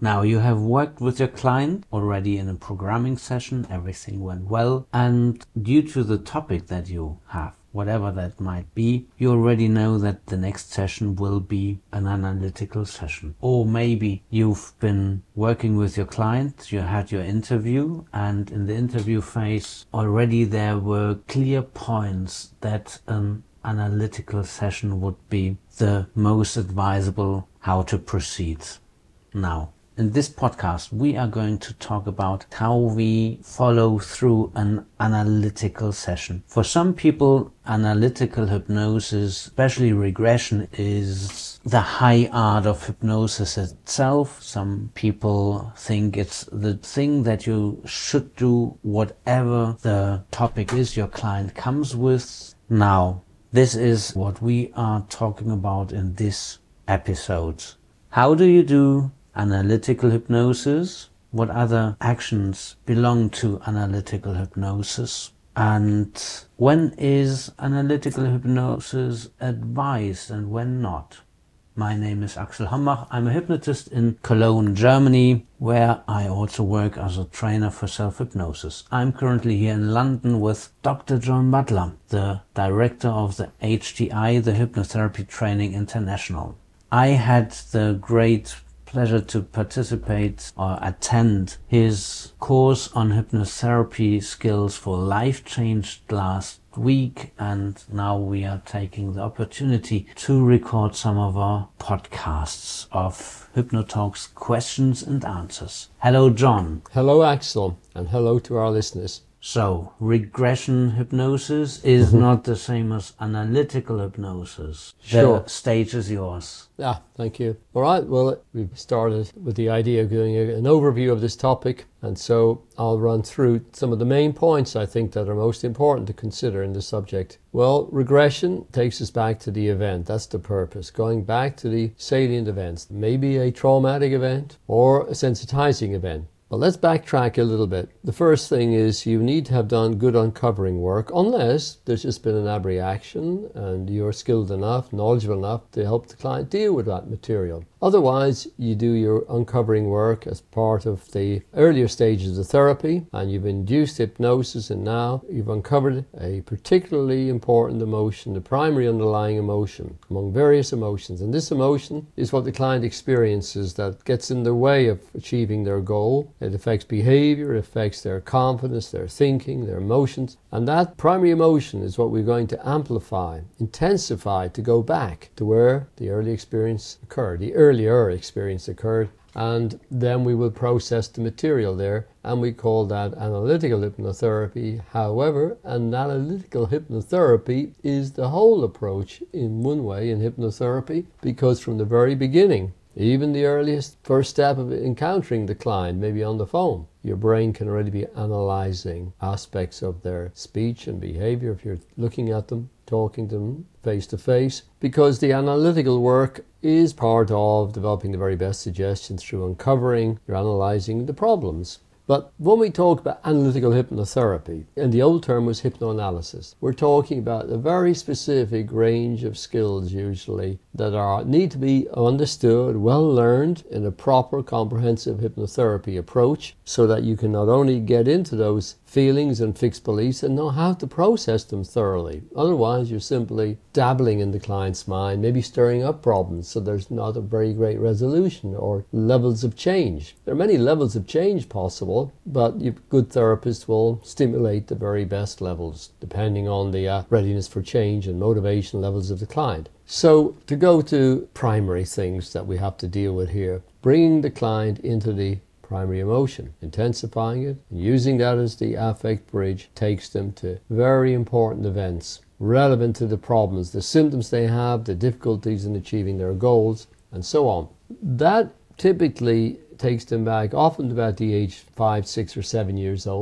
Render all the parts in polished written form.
Now, you have worked with your client already in a programming session, everything went well, and due to the topic that you have, whatever that might be, you already know that the next session will be an analytical session. Or maybe you've been working with your client, you had your interview, and in the interview phase already there were clear points that an analytical session would be the most advisable how to proceed. Now, in this podcast, we are going to talk about how we follow through an analytical session. For some people, analytical hypnosis, especially regression, is the high art of hypnosis itself. Some people think it's the thing that you should do whatever the topic is your client comes with. Now, this is what we are talking about in this episode. How do you do analytical hypnosis? What other actions belong to analytical hypnosis? And when is analytical hypnosis advised and when not? My name is Axel Hambach. I'm a hypnotist in Cologne, Germany, where I also work as a trainer for self-hypnosis. I'm currently here in London with Dr. John Butler, the director of the HTI, the Hypnotherapy Training International. I had the great pleasure to participate or attend his course on hypnotherapy skills for life changed last week, and now we are taking the opportunity to record some of our podcasts of HypnoTalks questions and answers. Hello, John. Hello, Axel, and hello to our listeners. So, regression hypnosis is not the same as analytical hypnosis. Sure. The stage is yours. Yeah, thank you. All right, well, we've started with the idea of doing an overview of this topic, and so I'll run through some of the main points I think that are most important to consider in this subject. Well, regression takes us back to the event. That's the purpose, going back to the salient events, maybe a traumatic event or a sensitizing event. But let's backtrack a little bit. The first thing is you need to have done good uncovering work, unless there's just been an abreaction and you're skilled enough, knowledgeable enough to help the client deal with that material. Otherwise, you do your uncovering work as part of the earlier stages of therapy, and you've induced hypnosis, and now you've uncovered a particularly important emotion, the primary underlying emotion among various emotions. And this emotion is what the client experiences that gets in the way of achieving their goal. It affects behavior, it affects their confidence, their thinking, their emotions. And that primary emotion is what we're going to amplify, intensify, to go back to where the early experience occurred, the earlier experience occurred. And then we will process the material there, and we call that analytical hypnotherapy. However, analytical hypnotherapy is the whole approach in one way in hypnotherapy, because from the very beginning, even the earliest first step of encountering the client, maybe on the phone, your brain can already be analyzing aspects of their speech and behavior if you're looking at them, talking to them face to face, because the analytical work is part of developing the very best suggestions through uncovering, you're analyzing the problems. But when we talk about analytical hypnotherapy, and the old term was hypnoanalysis, we're talking about a very specific range of skills usually that need to be understood, well learned in a proper comprehensive hypnotherapy approach, so that you can not only get into those feelings and fixed beliefs and know how to process them thoroughly. Otherwise, you're simply dabbling in the client's mind, maybe stirring up problems, so there's not a very great resolution or levels of change. There are many levels of change possible, but good therapists will stimulate the very best levels, depending on the readiness for change and motivation levels of the client. So, to go to primary things that we have to deal with here, bringing the client into the primary emotion, intensifying it, and using that as the affect bridge takes them to very important events relevant to the problems, the symptoms they have, the difficulties in achieving their goals, and so on. That typically takes them back often to about the age 5, 6, or 7 years old.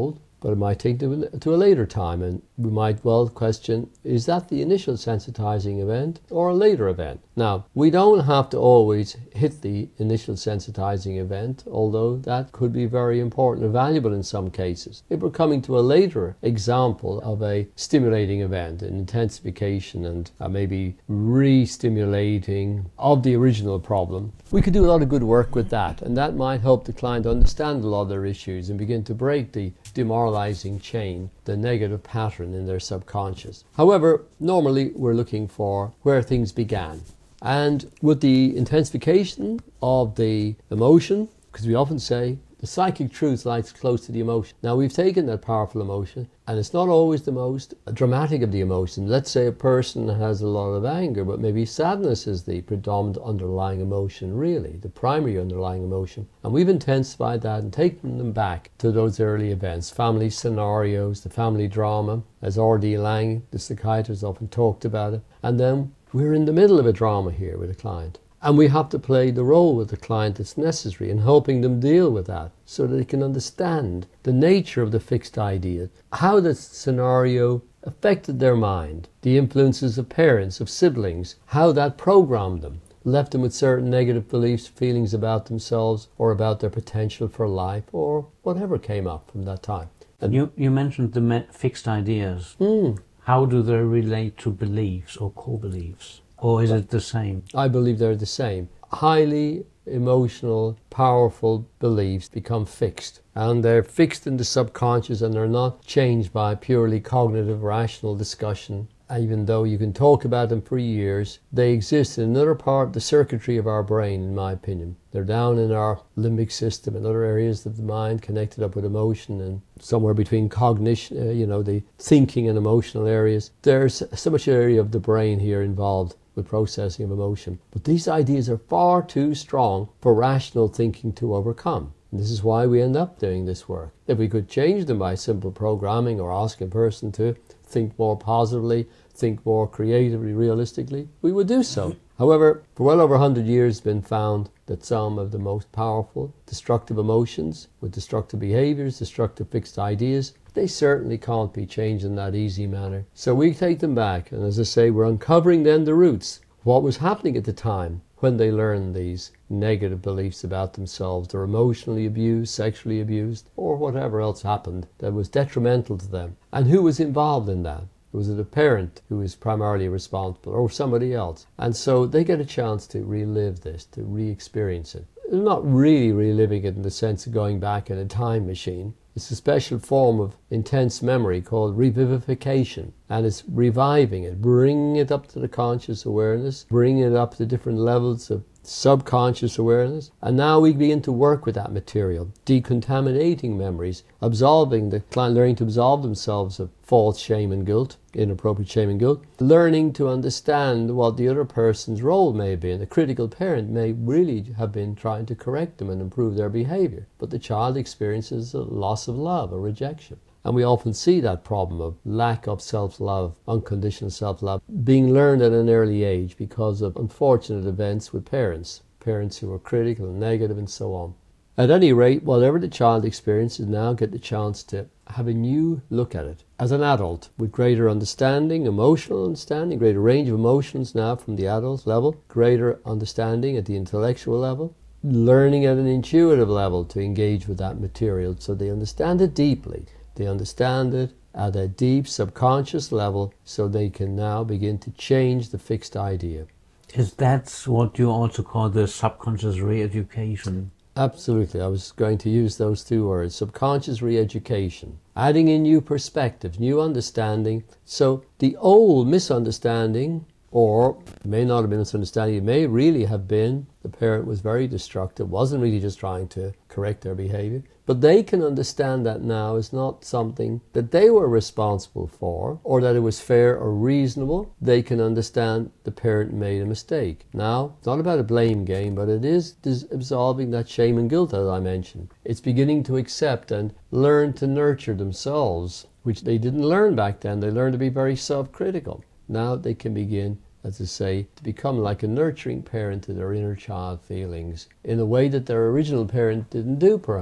but it might take to a later time, and we might well question, is that the initial sensitizing event or a later event? Now, we don't have to always hit the initial sensitizing event, although that could be very important and valuable in some cases. If we're coming to a later example of a stimulating event, an intensification and maybe re-stimulating of the original problem, we could do a lot of good work with that, and that might help the client understand a lot of their issues and begin to break the demoralizing chain, the negative pattern in their subconscious. However, normally we're looking for where things began. And with the intensification of the emotion, because we often say the psychic truth lies close to the emotion. Now, we've taken that powerful emotion, and it's not always the most dramatic of the emotions. Let's say a person has a lot of anger, but maybe sadness is the predominant underlying emotion, really, the primary underlying emotion. And we've intensified that and taken them back to those early events, family scenarios, the family drama, as R.D. Laing, the psychiatrist, often talked about it. And then we're in the middle of a drama here with a client. And we have to play the role with the client that's necessary in helping them deal with that so that they can understand the nature of the fixed idea, how the scenario affected their mind, the influences of parents, of siblings, how that programmed them, left them with certain negative beliefs, feelings about themselves or about their potential for life or whatever came up from that time. And you mentioned the fixed ideas. How do they relate to beliefs or core beliefs? Or is it the same? I believe they're the same. Highly emotional, powerful beliefs become fixed. And they're fixed in the subconscious, and they're not changed by purely cognitive, rational discussion. Even though you can talk about them for years, they exist in another part of the circuitry of our brain, in my opinion. They're down in our limbic system and other areas of the mind connected up with emotion, and somewhere between cognition, the thinking and emotional areas. There's so much area of the brain here involved with processing of emotion. But these ideas are far too strong for rational thinking to overcome. And this is why we end up doing this work. If we could change them by simple programming or asking a person to think more positively, think more creatively, realistically, we would do so. However, for well over 100 years it's been found that some of the most powerful destructive emotions with destructive behaviors, destructive fixed ideas, they certainly can't be changed in that easy manner. So we take them back, and as I say, we're uncovering then the roots, what was happening at the time when they learned these negative beliefs about themselves. They're emotionally abused, sexually abused, or whatever else happened that was detrimental to them. And who was involved in that? Was it a parent who was primarily responsible, or somebody else? And so they get a chance to relive this, to re-experience it. They're not really reliving it in the sense of going back in a time machine. It's a special form of intense memory called revivification, and it's reviving it, bringing it up to the conscious awareness, bringing it up to different levels of subconscious awareness. And now we begin to work with that material, decontaminating memories, absolving the client, learning to absolve themselves of false shame and guilt, inappropriate shame and guilt, learning to understand what the other person's role may be. And the critical parent may really have been trying to correct them and improve their behavior, but the child experiences a loss of love, a rejection. And we often see that problem of lack of self-love, unconditional self-love, being learned at an early age because of unfortunate events with parents who are critical and negative and so on. At any rate, whatever the child experiences, now get the chance to have a new look at it as an adult with greater understanding, emotional understanding, greater range of emotions now from the adult level, greater understanding at the intellectual level, learning at an intuitive level to engage with that material so they understand it deeply. They understand it at a deep subconscious level so they can now begin to change the fixed idea. Is that what you also call the subconscious re-education? Absolutely. I was going to use those two words, subconscious re-education. Adding in new perspectives, new understanding. So the old misunderstanding, or it may not have been misunderstanding, it may really have been the parent was very destructive, wasn't really just trying to correct their behavior. But they can understand that now is not something that they were responsible for, or that it was fair or reasonable. They can understand the parent made a mistake. Now, it's not about a blame game, but it is absolving that shame and guilt that I mentioned. It's beginning to accept and learn to nurture themselves, which they didn't learn back then. They learned to be very self-critical. Now they can begin, as I say, to become like a nurturing parent to their inner child feelings in a way that their original parent didn't do, perhaps.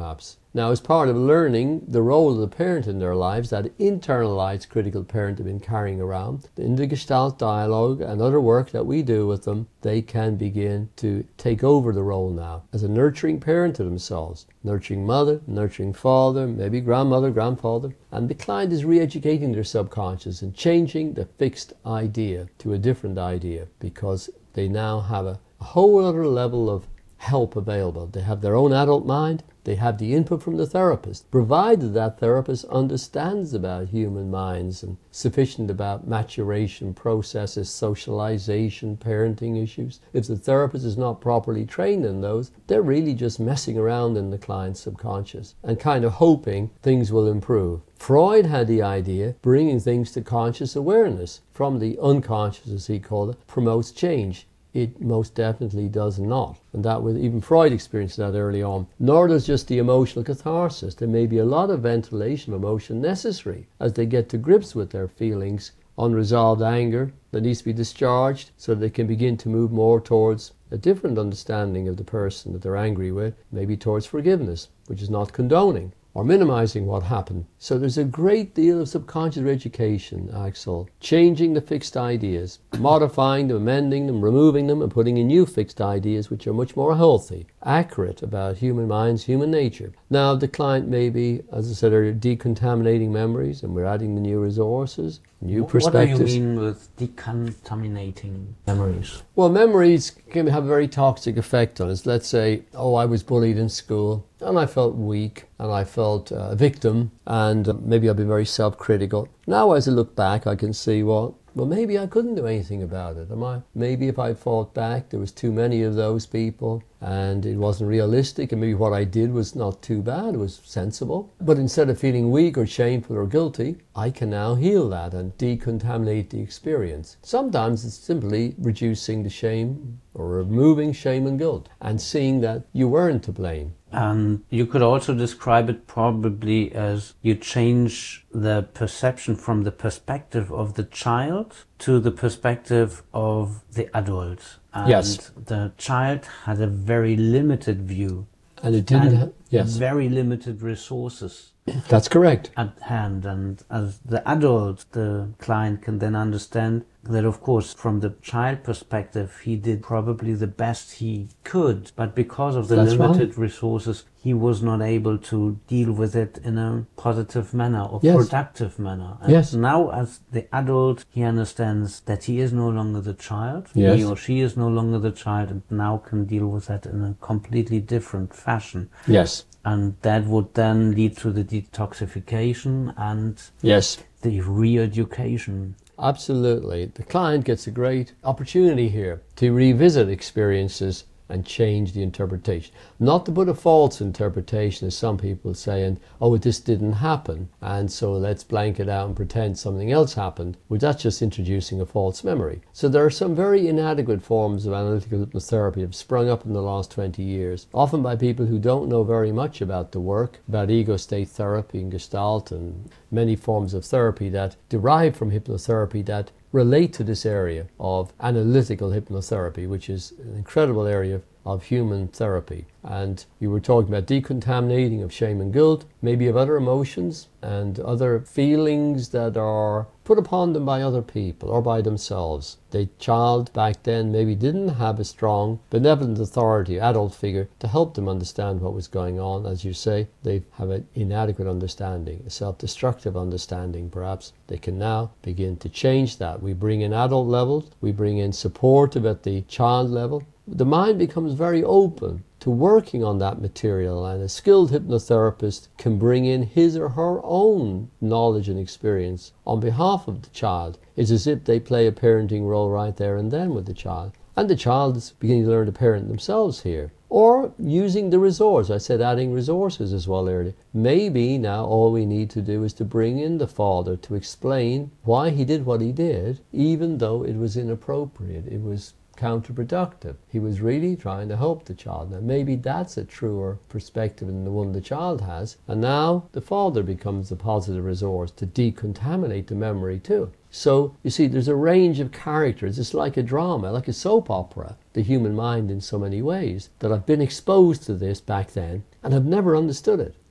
Now, as part of learning the role of the parent in their lives, that internalized critical parent they've been carrying around, in the Gestalt dialogue and other work that we do with them, they can begin to take over the role now as a nurturing parent to themselves. Nurturing mother, nurturing father, maybe grandmother, grandfather. And the client is re-educating their subconscious and changing the fixed idea to a different idea, because they now have a whole other level of help available. They have their own adult mind. They have the input from the therapist, provided that therapist understands about human minds and sufficient about maturation processes, socialization, parenting issues. If the therapist is not properly trained in those, they're really just messing around in the client's subconscious and kind of hoping things will improve. Freud had the idea bringing things to conscious awareness from the unconscious, as he called it, promotes change. It most definitely does not. And that was, even Freud experienced that early on. Nor does just the emotional catharsis. There may be a lot of ventilation of emotion necessary as they get to grips with their feelings, unresolved anger that needs to be discharged, so they can begin to move more towards a different understanding of the person that they're angry with, maybe towards forgiveness, which is not condoning or minimizing what happened. So there's a great deal of subconscious education, Axel, changing the fixed ideas, modifying them, amending them, removing them, and putting in new fixed ideas which are much more healthy, accurate about human minds, human nature. Now the client may be, as I said earlier, decontaminating memories, and we're adding the new resources, new perspectives. What do you mean with decontaminating memories? Well, memories can have a very toxic effect on us. Let's say, I was bullied in school, and I felt weak, and I felt a victim, and maybe I've been very self-critical. Now as I look back, I can see, well, maybe I couldn't do anything about it. Maybe if I fought back, there was too many of those people, and it wasn't realistic, and maybe what I did was not too bad, it was sensible. But instead of feeling weak or shameful or guilty, I can now heal that and decontaminate the experience. Sometimes it's simply reducing the shame or removing shame and guilt and seeing that you weren't to blame. And you could also describe it probably as you change the perception from the perspective of the child to the perspective of the adult. And yes. The child had a very limited view. And it didn't very limited resources. That's correct. At hand. And as the adult, the client can then understand that, of course, from the child perspective, he did probably the best he could, but because of the limited resources, he was not able to deal with it in a positive manner or productive manner. And now, as the adult, he understands that he is no longer the child, he or she is no longer the child, and now can deal with that in a completely different fashion. Yes. And that would then lead to the detoxification and the re-education. Absolutely. The client gets a great opportunity here to revisit experiences and change the interpretation. Not to put a false interpretation, as some people say, and this didn't happen, and so let's blank it out and pretend something else happened. Well, that's just introducing a false memory. So there are some very inadequate forms of analytical hypnotherapy that have sprung up in the last 20 years, often by people who don't know very much about the work, about ego state therapy and Gestalt and many forms of therapy that derive from hypnotherapy that relate to this area of analytical hypnotherapy, which is an incredible area of human therapy. And you were talking about decontaminating of shame and guilt, maybe of other emotions and other feelings that are put upon them by other people or by themselves. The child back then maybe didn't have a strong, benevolent authority, adult figure to help them understand what was going on. As you say, they have an inadequate understanding, a self-destructive understanding perhaps. They can now begin to change that. We bring in adult levels, we bring in supportive at the child level. The mind becomes very open to working on that material, and a skilled hypnotherapist can bring in his or her own knowledge and experience on behalf of the child. It's as if they play a parenting role right there and then with the child. And the child is beginning to learn to parent themselves here. Or using the resource. I said adding resources as well earlier. Maybe now all we need to do is to bring in the father to explain why he did what he did, even though it was inappropriate. It was counterproductive. He was really trying to help the child. Now maybe that's a truer perspective than the one the child has. And now the father becomes a positive resource to decontaminate the memory too. So you see, there's a range of characters. It's like a drama, like a soap opera, the human mind in so many ways, that I've been exposed to this back then and have never understood it.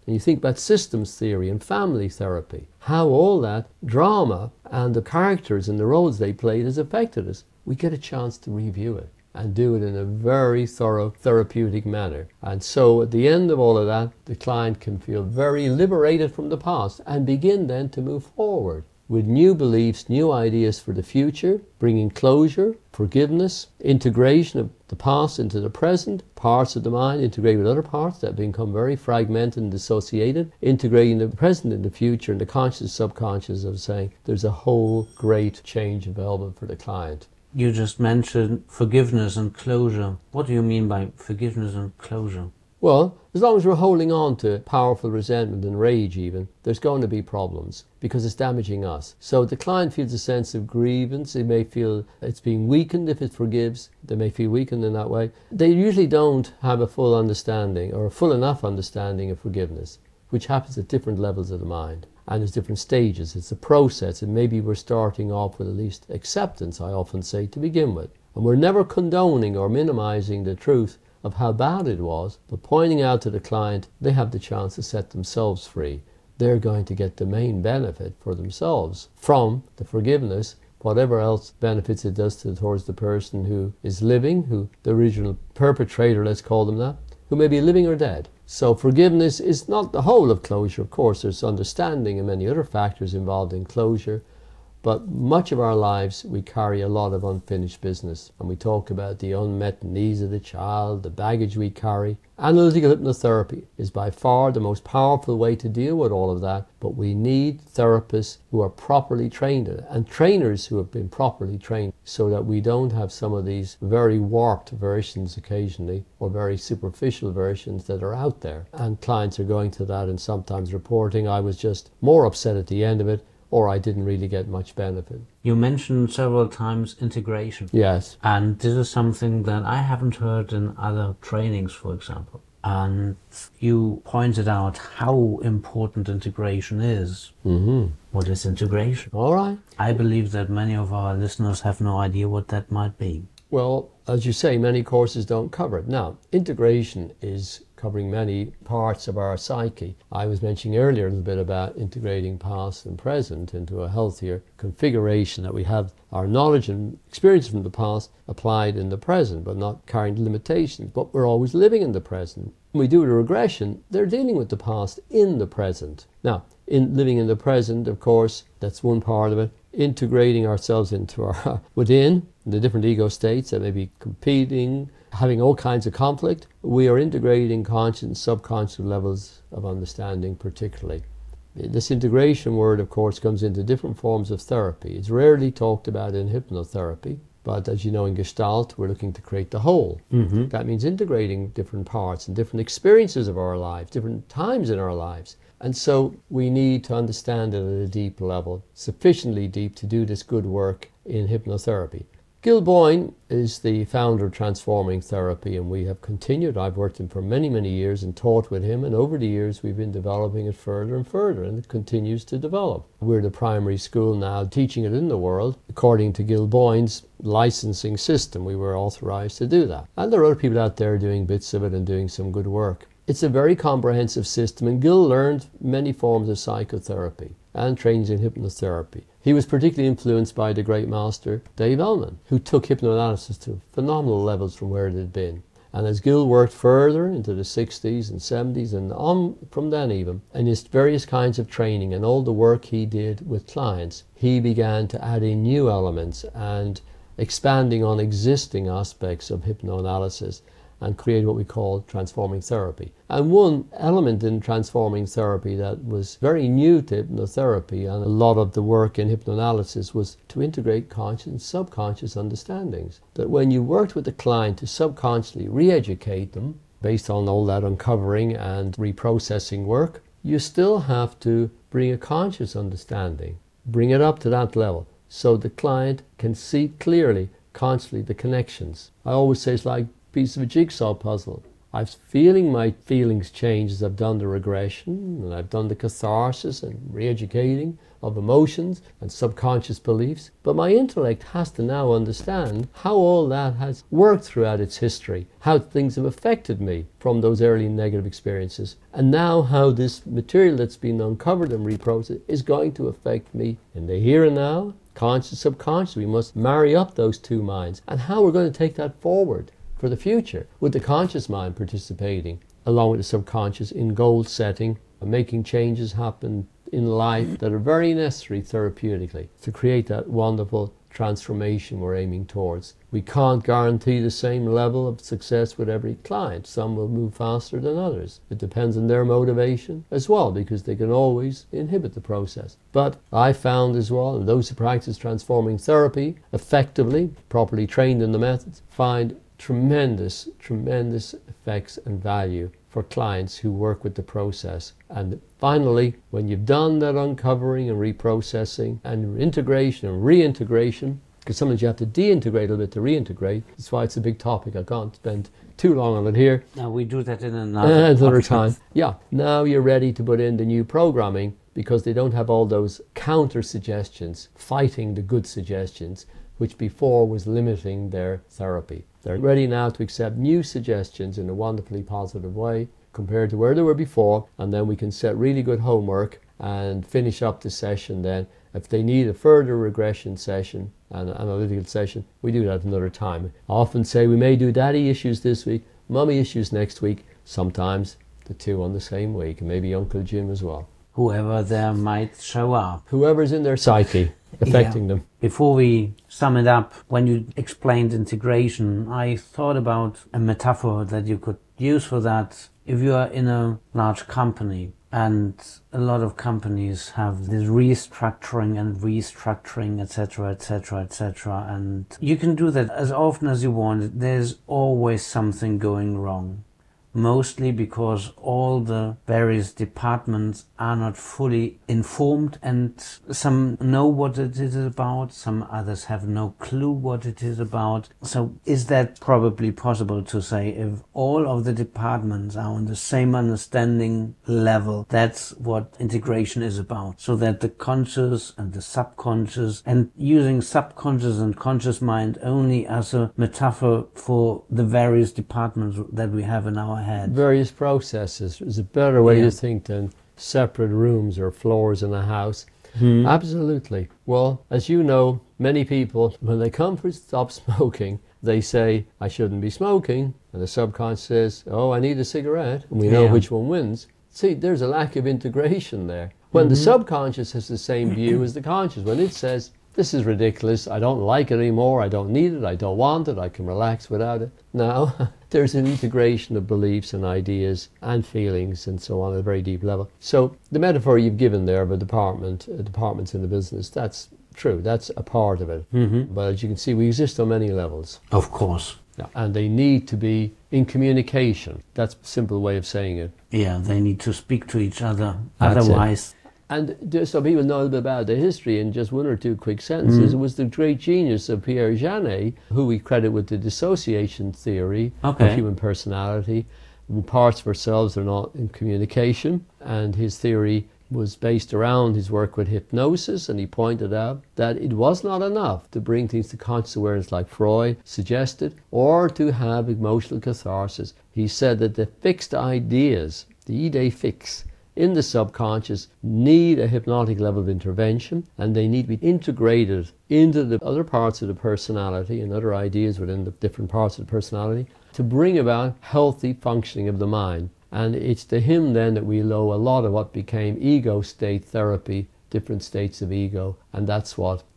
and you think about systems theory and family therapy, how all that drama and the characters and the roles they played has affected us, we get a chance to review it and do it in a very thorough therapeutic manner. And so at the end of all of that, the client can feel very liberated from the past and begin then to move forward with new beliefs, new ideas for the future, bringing closure, forgiveness, integration of the past into the present, parts of the mind integrate with other parts that become very fragmented and dissociated, integrating the present and the future and the conscious, subconscious of saying there's a whole great change available for the client. You just mentioned forgiveness and closure. What do you mean by forgiveness and closure? Well, as long as we're holding on to powerful resentment and rage even, there's going to be problems because it's damaging us. So the client feels a sense of grievance. They may feel it's being weakened if it forgives. They may feel weakened in that way. They usually don't have a full understanding or a full enough understanding of forgiveness, which happens at different levels of the mind. And there's different stages. It's a process, and maybe we're starting off with at least acceptance, I often say, to begin with. And we're never condoning or minimizing the truth of how bad it was, but pointing out to the client they have the chance to set themselves free. They're going to get the main benefit for themselves from the forgiveness, whatever else benefits it does towards the person who is living, who the original perpetrator, let's call them that, who may be living or dead. So forgiveness is not the whole of closure. Of course, there's understanding and many other factors involved in closure. But much of our lives, we carry a lot of unfinished business. And we talk about the unmet needs of the child, the baggage we carry. Analytical hypnotherapy is by far the most powerful way to deal with all of that. But we need therapists who are properly trained in it, and trainers who have been properly trained, so that we don't have some of these very warped versions occasionally, or very superficial versions that are out there. And clients are going to that and sometimes reporting, I was just more upset at the end of it, or I didn't really get much benefit. You mentioned several times integration. Yes. And this is something that I haven't heard in other trainings, for example. And you pointed out how important integration is. Mm-hmm. What is integration? All right. I believe that many of our listeners have no idea what that might be. Well, as you say, many courses don't cover it. Now, integration is covering many parts of our psyche. I was mentioning earlier a little bit about integrating past and present into a healthier configuration, that we have our knowledge and experience from the past applied in the present, but not carrying limitations, but we're always living in the present. When we do the regression, they're dealing with the past in the present. Now, in living in the present, of course, that's one part of it. Integrating ourselves into our within the different ego states that may be competing, having all kinds of conflict. We are integrating conscious and subconscious levels of understanding particularly. This integration word, of course, comes into different forms of therapy. It's rarely talked about in hypnotherapy, but as you know, in Gestalt, we're looking to create the whole. Mm-hmm. That means integrating different parts and different experiences of our lives, different times in our lives. And so we need to understand it at a deep level, sufficiently deep to do this good work in hypnotherapy. Gil Boyne is the founder of Transforming Therapy, and we have continued. I've worked with him for many, many years and taught with him, and over the years we've been developing it further and further, and it continues to develop. We're the primary school now teaching it in the world. According to Gil Boyne's licensing system, we were authorized to do that. And there are other people out there doing bits of it and doing some good work. It's a very comprehensive system, and Gil learned many forms of psychotherapy and trains in hypnotherapy. He was particularly influenced by the great master Dave Ellman, who took hypnoanalysis to phenomenal levels from where it had been. And as Gil worked further into the 60s and 70s and on from then even, in his various kinds of training and all the work he did with clients, he began to add in new elements and expanding on existing aspects of hypnoanalysis, and create what we call transforming therapy. And one element in transforming therapy that was very new to hypnotherapy, and a lot of the work in hypnoanalysis, was to integrate conscious and subconscious understandings. That when you worked with the client to subconsciously re-educate them, based on all that uncovering and reprocessing work, you still have to bring a conscious understanding, bring it up to that level, so the client can see clearly, consciously, the connections. I always say it's like piece of a jigsaw puzzle. I'm feeling my feelings change as I've done the regression and I've done the catharsis and re-educating of emotions and subconscious beliefs. But my intellect has to now understand how all that has worked throughout its history, how things have affected me from those early negative experiences, and now how this material that's been uncovered and reprocessed is going to affect me in the here and now, conscious, subconscious. We must marry up those two minds, and how we're going to take that forward for the future, with the conscious mind participating along with the subconscious in goal setting and making changes happen in life that are very necessary therapeutically to create that wonderful transformation we're aiming towards. We can't guarantee the same level of success with every client. Some will move faster than others. It depends on their motivation as well, because they can always inhibit the process. But I found as well, and those who practice transforming therapy effectively, properly trained in the methods, find tremendous effects and value for clients who work with the process. And finally, when you've done that uncovering and reprocessing and integration and reintegration, because sometimes you have to deintegrate a little bit to reintegrate. That's why it's a big topic. I can't spend too long on it here. Now we do that in another time. Yeah, now you're ready to put in the new programming, because they don't have all those counter suggestions fighting the good suggestions, which before was limiting their therapy. They're ready now to accept new suggestions in a wonderfully positive way compared to where they were before, and then we can set really good homework and finish up the session then. If they need a further regression session and analytical session, we do that another time. I often say we may do daddy issues this week, mummy issues next week, sometimes the two on the same week, and maybe Uncle Jim as well. Whoever there might show up. Whoever's in their psyche affecting them. Before we sum it up, when you explained integration, I thought about a metaphor that you could use for that. If you are in a large company, and a lot of companies have this restructuring, etc., etc., etc., and you can do that as often as you want. There's always something going wrong. Mostly because all the various departments are not fully informed, and some know what it is about, some others have no clue what it is about. So is that probably possible to say, if all of the departments are on the same understanding level, that's what integration is about, so that the conscious and the subconscious, and using subconscious and conscious mind only as a metaphor for the various departments that we have in our head. Various processes is a better way to think than separate rooms or floors in a house. Absolutely. Well, as you know, many people, when they come to stop smoking, they say, I shouldn't be smoking. And the subconscious says, oh, I need a cigarette. And we know which one wins. See, there's a lack of integration there. When the subconscious has the same view as the conscious, when it says, this is ridiculous, I don't like it anymore, I don't need it, I don't want it, I can relax without it. Now, there's an integration of beliefs and ideas and feelings and so on at a very deep level. So the metaphor you've given there of a departments in the business, that's true, that's a part of it. But as you can see, we exist on many levels. Of course. Yeah. And they need to be in communication. That's a simple way of saying it. Yeah, they need to speak to each other. That's Otherwise... And just so people know a little bit about the history in just one or two quick sentences, it was the great genius of Pierre Janet, who we credit with the dissociation theory of human personality. Parts of ourselves are not in communication, and his theory was based around his work with hypnosis, and he pointed out that it was not enough to bring things to conscious awareness like Freud suggested, or to have emotional catharsis. He said that the fixed ideas, the idée fixe, in the subconscious need a hypnotic level of intervention, and they need to be integrated into the other parts of the personality and other ideas within the different parts of the personality to bring about healthy functioning of the mind. And it's to him then that we owe a lot of what became ego state therapy, different states of ego, and that's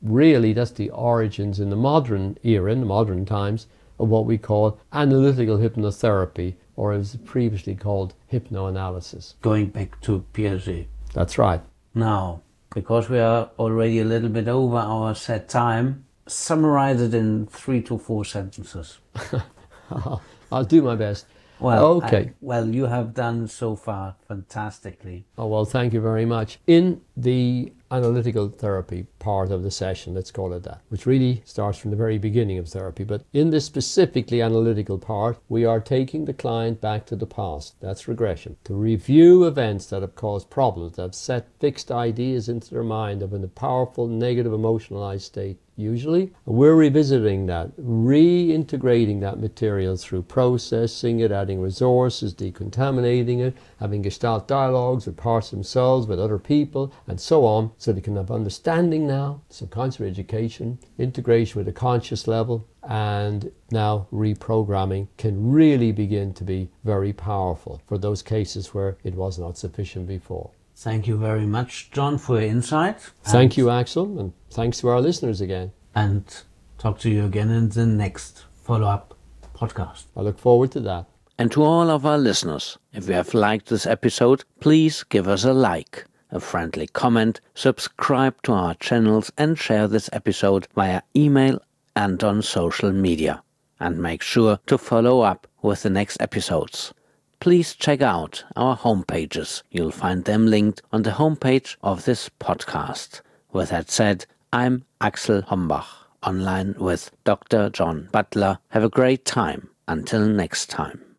the origins in the modern era, in the modern times, of what we call analytical hypnotherapy, or as previously called hypnoanalysis. Going back to Piaget. That's right. Now, because we are already a little bit over our set time, summarize it in 3 to 4 sentences. I'll do my best. Well, Okay. You have done so far fantastically. Oh, well, thank you very much. In the analytical therapy part of the session, let's call it that, which really starts from the very beginning of therapy, but in this specifically analytical part, we are taking the client back to the past. That's regression. To review events that have caused problems, that have set fixed ideas into their mind of in a powerful negative emotionalized state. Usually, we're revisiting that, reintegrating that material through processing it, adding resources, decontaminating it, having gestalt dialogues with parts of themselves, with other people, and so on, so they can have understanding now, subconscious education, integration with the conscious level, and now reprogramming can really begin to be very powerful for those cases where it was not sufficient before. Thank you very much, John, for your insight. Thank you, Axel, and thanks to our listeners again. And talk to you again in the next follow-up podcast. I look forward to that. And to all of our listeners, if you have liked this episode, please give us a like, a friendly comment, subscribe to our channels, and share this episode via email and on social media. And make sure to follow up with the next episodes. Please check out our homepages. You'll find them linked on the homepage of this podcast. With that said, I'm Axel Hombach, online with Dr. John Butler. Have a great time. Until next time.